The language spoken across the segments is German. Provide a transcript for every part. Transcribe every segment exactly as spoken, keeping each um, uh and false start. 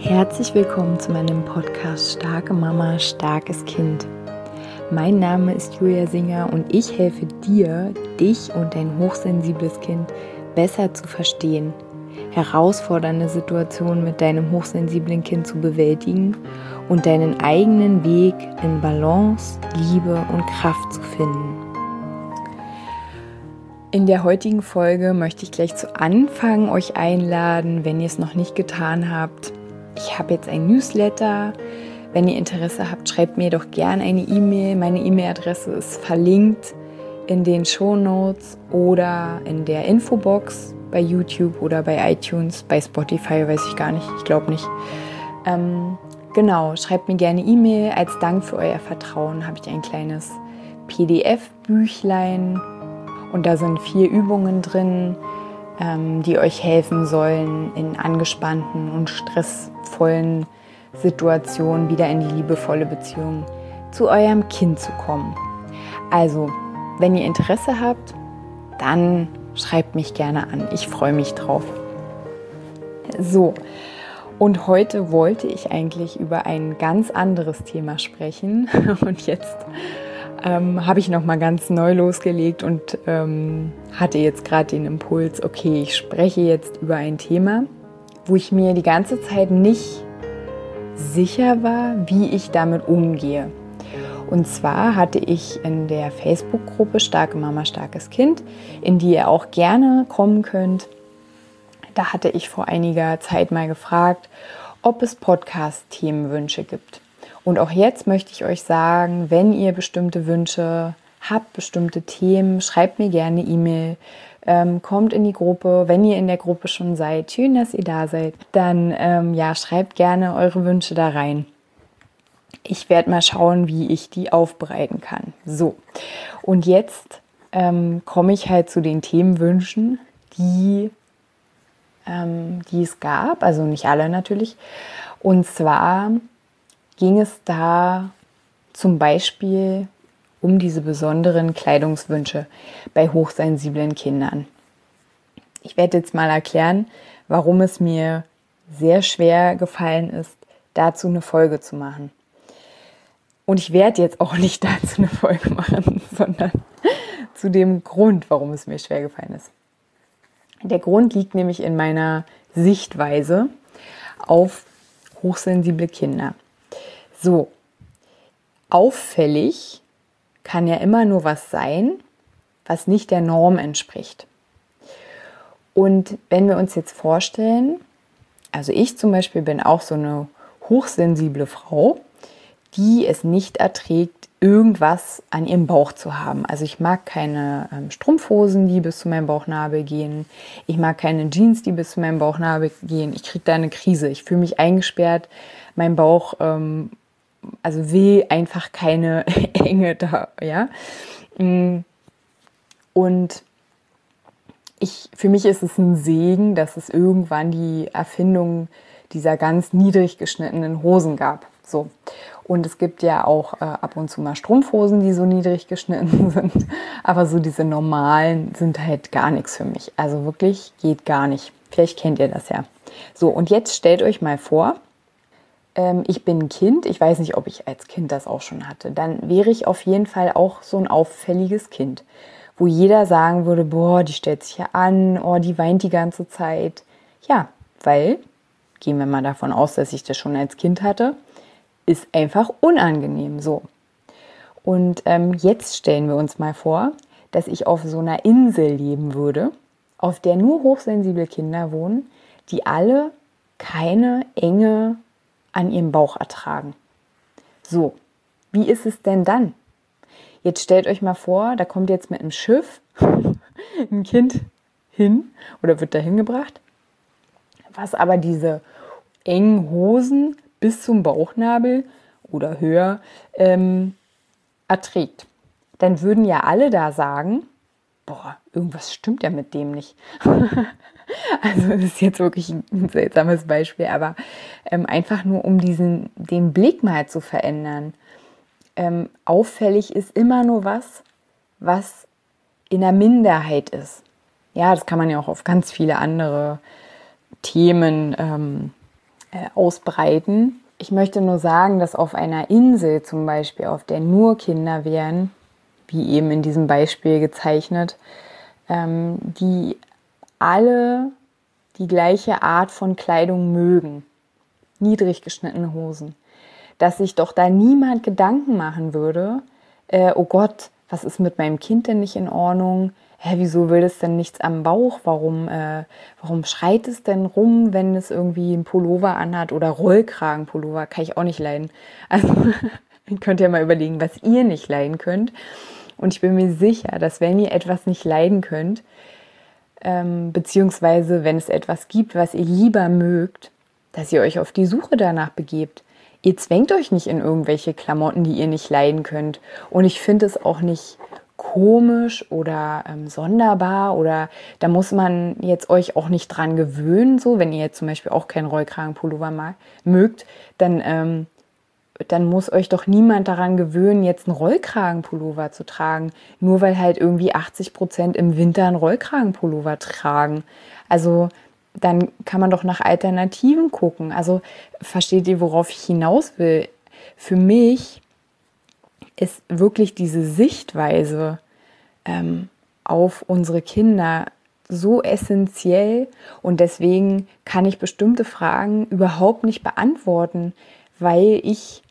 Herzlich willkommen zu meinem Podcast Starke Mama, starkes Kind. Mein Name ist Julia Singer und ich helfe dir, dich und dein hochsensibles Kind besser zu verstehen, herausfordernde Situationen mit deinem hochsensiblen Kind zu bewältigen und deinen eigenen Weg in Balance, Liebe und Kraft zu finden. In der heutigen Folge möchte ich gleich zu Anfang euch einladen, wenn ihr es noch nicht getan habt. Ich habe jetzt ein Newsletter. Wenn ihr Interesse habt, schreibt mir doch gerne eine E-Mail. Meine E-Mail-Adresse ist verlinkt in den Shownotes oder in der Infobox bei YouTube oder bei iTunes, bei Spotify, weiß ich gar nicht, ich glaube nicht. Ähm, genau, schreibt mir gerne E-Mail. Als Dank für euer Vertrauen habe ich ein kleines P D F-Büchlein und da sind vier Übungen drin, ähm, die euch helfen sollen, in angespannten und stressvollen Situationen wieder in die liebevolle Beziehung zu eurem Kind zu kommen. Also, wenn ihr Interesse habt, dann schreibt mich gerne an. Ich freue mich drauf. So, und heute wollte ich eigentlich über ein ganz anderes Thema sprechen. Und jetzt ähm, habe ich nochmal ganz neu losgelegt und ähm, hatte jetzt gerade den Impuls, okay, ich spreche jetzt über ein Thema, wo ich mir die ganze Zeit nicht sicher war, wie ich damit umgehe. Und zwar hatte ich in der Facebook-Gruppe Starke Mama, starkes Kind, in die ihr auch gerne kommen könnt, da hatte ich vor einiger Zeit mal gefragt, ob es Podcast-Themenwünsche gibt. Und auch jetzt möchte ich euch sagen, wenn ihr bestimmte Wünsche habt, bestimmte Themen, schreibt mir gerne E-Mail, ähm, kommt in die Gruppe. Wenn ihr in der Gruppe schon seid, schön, dass ihr da seid, dann ähm, ja, schreibt gerne eure Wünsche da rein. Ich werde mal schauen, wie ich die aufbereiten kann. So, und jetzt ähm, komme ich halt zu den Themenwünschen, die, ähm, die es gab, also nicht alle natürlich. Und zwar ging es da zum Beispiel um diese besonderen Kleidungswünsche bei hochsensiblen Kindern. Ich werde jetzt mal erklären, warum es mir sehr schwer gefallen ist, dazu eine Folge zu machen. Und ich werde jetzt auch nicht dazu eine Folge machen, sondern zu dem Grund, warum es mir schwer gefallen ist. Der Grund liegt nämlich in meiner Sichtweise auf hochsensible Kinder. So, auffällig kann ja immer nur was sein, was nicht der Norm entspricht. Und wenn wir uns jetzt vorstellen, also ich zum Beispiel bin auch so eine hochsensible Frau, die es nicht erträgt, irgendwas an ihrem Bauch zu haben. Also ich mag keine ähm, Strumpfhosen, die bis zu meinem Bauchnabel gehen. Ich mag keine Jeans, die bis zu meinem Bauchnabel gehen. Ich kriege da eine Krise. Ich fühle mich eingesperrt. Mein Bauch ähm, also will einfach keine Enge da, ja. Und ich, für mich ist es ein Segen, dass es irgendwann die Erfindung dieser ganz niedrig geschnittenen Hosen gab. So. Und es gibt ja auch äh, ab und zu mal Strumpfhosen, die so niedrig geschnitten sind. Aber so diese normalen sind halt gar nichts für mich. Also wirklich geht gar nicht. Vielleicht kennt ihr das ja. So, und jetzt stellt euch mal vor, ähm, ich bin ein Kind. Ich weiß nicht, ob ich als Kind das auch schon hatte. Dann wäre ich auf jeden Fall auch so ein auffälliges Kind, wo jeder sagen würde, boah, die stellt sich ja an, oh, die weint die ganze Zeit. Ja, weil, gehen wir mal davon aus, dass ich das schon als Kind hatte, ist einfach unangenehm so. Und ähm, jetzt stellen wir uns mal vor, dass ich auf so einer Insel leben würde, auf der nur hochsensible Kinder wohnen, die alle keine Enge an ihrem Bauch ertragen. So, wie ist es denn dann? Jetzt stellt euch mal vor, da kommt jetzt mit einem Schiff ein Kind hin oder wird da hingebracht, was aber diese engen Hosen bis zum Bauchnabel oder höher ähm, erträgt. Dann würden ja alle da sagen, boah, irgendwas stimmt ja mit dem nicht. Also das ist jetzt wirklich ein seltsames Beispiel, aber ähm, einfach nur um diesen, den Blick mal zu verändern. Ähm, auffällig ist immer nur was, was in der Minderheit ist. Ja, das kann man ja auch auf ganz viele andere Themen ähm, äh, ausbreiten. Ich möchte nur sagen, dass auf einer Insel zum Beispiel, auf der nur Kinder wären, wie eben in diesem Beispiel gezeichnet, ähm, die alle die gleiche Art von Kleidung mögen, niedrig geschnittene Hosen, dass sich doch da niemand Gedanken machen würde, äh, oh Gott, was ist mit meinem Kind denn nicht in Ordnung? Hä, wieso will es denn nichts am Bauch? Warum, äh, warum schreit es denn rum, wenn es irgendwie einen Pullover anhat oder Rollkragenpullover? Kann ich auch nicht leiden. Also ihr könnt ja mal überlegen, was ihr nicht leiden könnt. Und ich bin mir sicher, dass wenn ihr etwas nicht leiden könnt, ähm, beziehungsweise wenn es etwas gibt, was ihr lieber mögt, dass ihr euch auf die Suche danach begebt. Ihr zwängt euch nicht in irgendwelche Klamotten, die ihr nicht leiden könnt. Und ich finde es auch nicht komisch oder ähm, sonderbar oder da muss man jetzt euch auch nicht dran gewöhnen, so wenn ihr jetzt zum Beispiel auch keinen Rollkragenpullover mag, mögt, dann, ähm, dann muss euch doch niemand daran gewöhnen, jetzt einen Rollkragenpullover zu tragen, nur weil halt irgendwie achtzig Prozent im Winter einen Rollkragenpullover tragen. Also dann kann man doch nach Alternativen gucken. Also versteht ihr, worauf ich hinaus will? Für mich ist wirklich diese Sichtweise ähm, auf unsere Kinder so essentiell und deswegen kann ich bestimmte Fragen überhaupt nicht beantworten, weil ich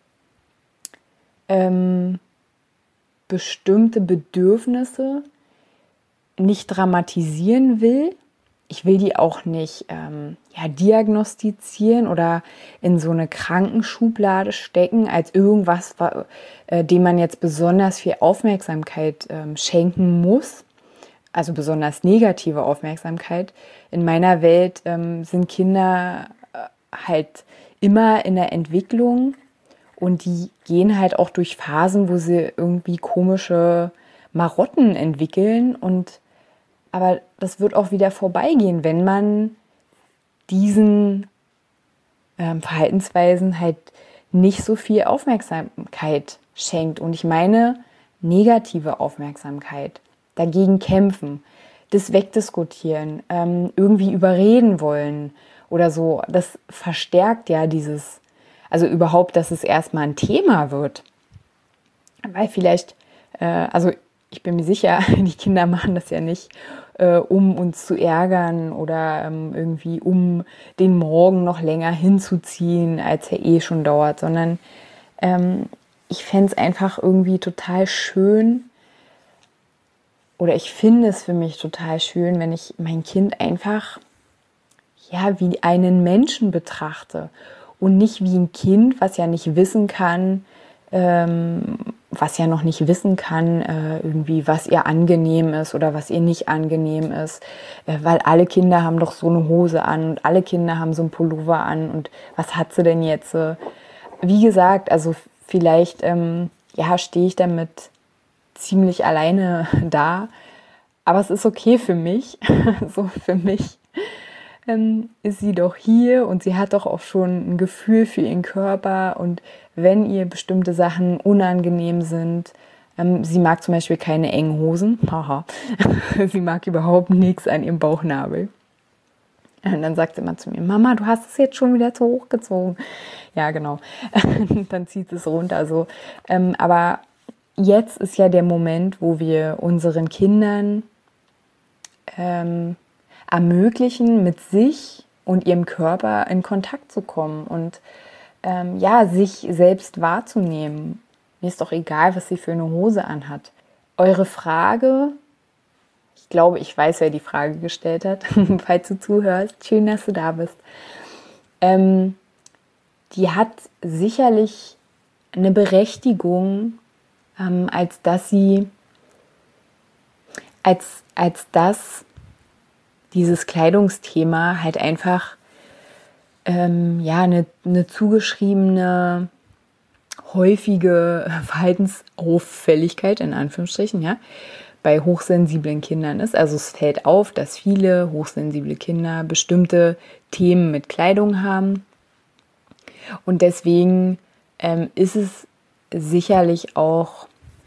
ähm, bestimmte Bedürfnisse nicht dramatisieren will. Ich will die auch nicht ähm, ja, diagnostizieren oder in so eine Krankenschublade stecken als irgendwas, äh, dem man jetzt besonders viel Aufmerksamkeit ähm, schenken muss. Also besonders negative Aufmerksamkeit. In meiner Welt ähm, sind Kinder äh, halt immer in der Entwicklung und die gehen halt auch durch Phasen, wo sie irgendwie komische Marotten entwickeln und aber das wird auch wieder vorbeigehen, wenn man diesen ähm, Verhaltensweisen halt nicht so viel Aufmerksamkeit schenkt. Und ich meine negative Aufmerksamkeit. Dagegen kämpfen, das wegdiskutieren, ähm, irgendwie überreden wollen oder so. Das verstärkt ja dieses, also überhaupt, dass es erstmal ein Thema wird. Weil vielleicht, äh, also ich bin mir sicher, die Kinder machen das ja nicht, äh, um uns zu ärgern oder ähm, irgendwie um den Morgen noch länger hinzuziehen, als er eh schon dauert, sondern ähm, ich fände es einfach irgendwie total schön oder ich finde es für mich total schön, wenn ich mein Kind einfach ja, wie einen Menschen betrachte und nicht wie ein Kind, was ja nicht wissen kann, ähm, was ja noch nicht wissen kann, äh, irgendwie, was ihr angenehm ist oder was ihr nicht angenehm ist, äh, weil alle Kinder haben doch so eine Hose an und alle Kinder haben so einen Pullover an und was hat sie denn jetzt? Wie gesagt, also vielleicht ähm, ja, stehe ich damit ziemlich alleine da, aber es ist okay für mich, so für mich ähm, ist sie doch hier und sie hat doch auch schon ein Gefühl für ihren Körper und wenn ihr bestimmte Sachen unangenehm sind, ähm, sie mag zum Beispiel keine engen Hosen, haha, sie mag überhaupt nichts an ihrem Bauchnabel. Und dann sagt sie immer zu mir, Mama, du hast es jetzt schon wieder zu hoch gezogen. Ja, genau. Dann zieht es runter. So. Ähm, aber jetzt ist ja der Moment, wo wir unseren Kindern ähm, ermöglichen, mit sich und ihrem Körper in Kontakt zu kommen und ähm, ja, sich selbst wahrzunehmen. Mir ist doch egal, was sie für eine Hose anhat. Eure Frage, ich glaube, ich weiß, wer die Frage gestellt hat, falls du zuhörst, schön, dass du da bist. Ähm, die hat sicherlich eine Berechtigung, ähm, als dass sie, als, als dass dieses Kleidungsthema halt einfach ähm, ja, eine, eine zugeschriebene, häufige Verhaltensauffälligkeit, in Anführungsstrichen, ja, bei hochsensiblen Kindern ist. Also es fällt auf, dass viele hochsensible Kinder bestimmte Themen mit Kleidung haben. Und deswegen ähm, ist es sicherlich auch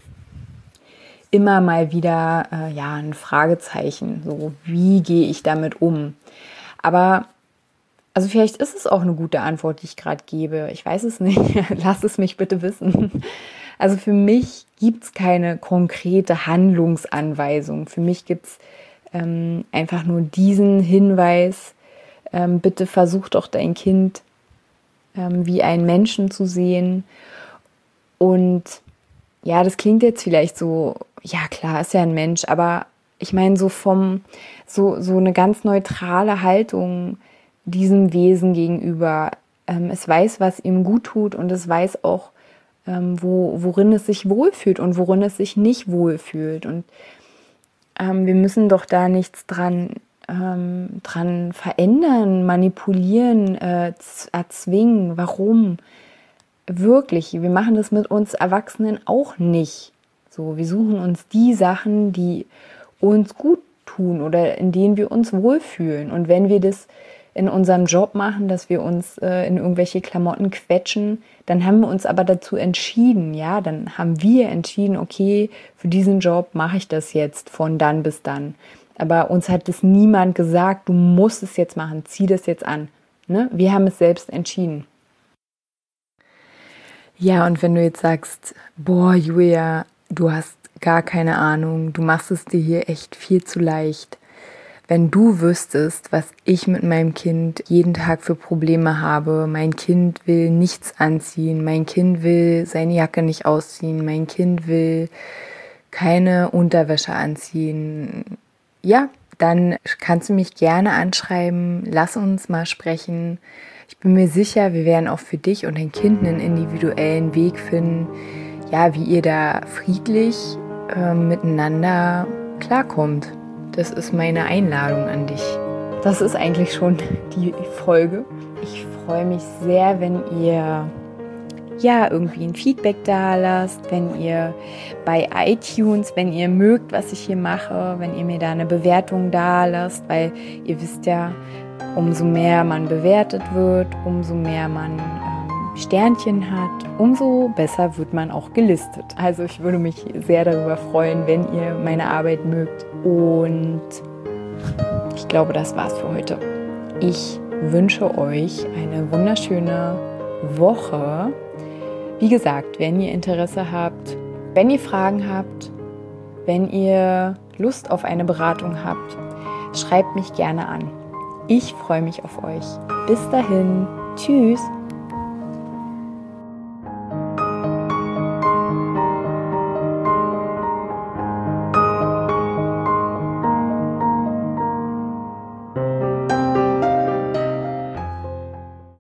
immer mal wieder äh, ja, ein Fragezeichen. So, wie gehe ich damit um? Aber Also vielleicht ist es auch eine gute Antwort, die ich gerade gebe. Ich weiß es nicht. Lass es mich bitte wissen. Also für mich gibt es keine konkrete Handlungsanweisung. Für mich gibt es ähm, einfach nur diesen Hinweis, ähm, bitte versuch doch dein Kind ähm, wie einen Menschen zu sehen. Und ja, das klingt jetzt vielleicht so, ja klar, ist ja ein Mensch, aber ich meine so vom, so, so eine ganz neutrale Haltung diesem Wesen gegenüber. Ähm, es weiß, was ihm gut tut und es weiß auch, ähm, wo, worin es sich wohlfühlt und worin es sich nicht wohlfühlt. Und ähm, wir müssen doch da nichts dran, ähm, dran verändern, manipulieren, äh, erzwingen. Warum? Wirklich, wir machen das mit uns Erwachsenen auch nicht. So, wir suchen uns die Sachen, die uns gut tun oder in denen wir uns wohlfühlen. Und wenn wir das in unserem Job machen, dass wir uns äh, in irgendwelche Klamotten quetschen, dann haben wir uns aber dazu entschieden, ja, dann haben wir entschieden, okay, für diesen Job mache ich das jetzt von dann bis dann. Aber uns hat das niemand gesagt, du musst es jetzt machen, zieh das jetzt an. Ne? Wir haben es selbst entschieden. Ja, und wenn du jetzt sagst, boah, Julia, du hast gar keine Ahnung, du machst es dir hier echt viel zu leicht. Wenn du wüsstest, was ich mit meinem Kind jeden Tag für Probleme habe, mein Kind will nichts anziehen, mein Kind will seine Jacke nicht ausziehen, mein Kind will keine Unterwäsche anziehen, ja, dann kannst du mich gerne anschreiben, lass uns mal sprechen. Ich bin mir sicher, wir werden auch für dich und dein Kind einen individuellen Weg finden, ja, wie ihr da friedlich äh, miteinander klarkommt. Das ist meine Einladung an dich. Das ist eigentlich schon die Folge. Ich freue mich sehr, wenn ihr ja irgendwie ein Feedback da lasst, wenn ihr bei iTunes, wenn ihr mögt, was ich hier mache, wenn ihr mir da eine Bewertung da lasst, weil ihr wisst ja, umso mehr man bewertet wird, umso mehr man ähm, Sternchen hat, umso besser wird man auch gelistet. Also ich würde mich sehr darüber freuen, wenn ihr meine Arbeit mögt. Und ich glaube, das war's für heute. Ich wünsche euch eine wunderschöne Woche. Wie gesagt, wenn ihr Interesse habt, wenn ihr Fragen habt, wenn ihr Lust auf eine Beratung habt, schreibt mich gerne an. Ich freue mich auf euch. Bis dahin. Tschüss.